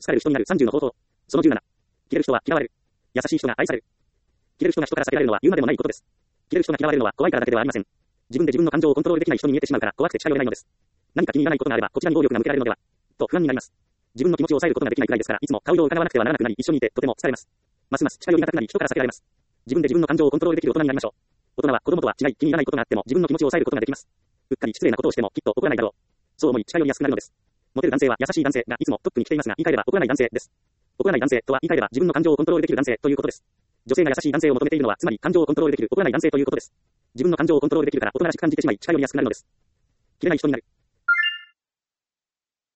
好かれる人になる30の方法。その17。キレる人は嫌われる。優しい人が愛される。キレる人が人から避けられるのは言うまでもないことです。キレる人が嫌われるのは怖いからだけではありません。自分で自分の感情をコントロールできない人に見えてしまうから怖くて近寄れないのです。何か気に入らないことがあればこちらに暴力が向けられるのではと不安になります。自分の気持ちを抑えることができないくらいですから、いつも顔色を伺わなくてはならなくなり、一緒にいてとても疲れます。ますます近寄りがたくなり、人から避けられます。自分で自分の感情をコントロールできる大人になりましょう。大人は子供とは違い、気に入らないことがあっても自分の気持ちを抑えることができます。うっかり失礼なことをしてもきっと怒らないだろう。そう思い近寄りやすくなるのです。モテる男性は優しい男性がいつもトップに来ていますが、言い換えれば怒らない男性です。怒らない男性とは言い換えれば自分の感情をコントロールできる男性ということです。女性が優しい男性を求めているのは、つまり感情をコントロールできる怒らない男性ということです。自分の感情をコントロールできるから大人らしく感じてしまい近寄りやすくなるのです。切れない人になる。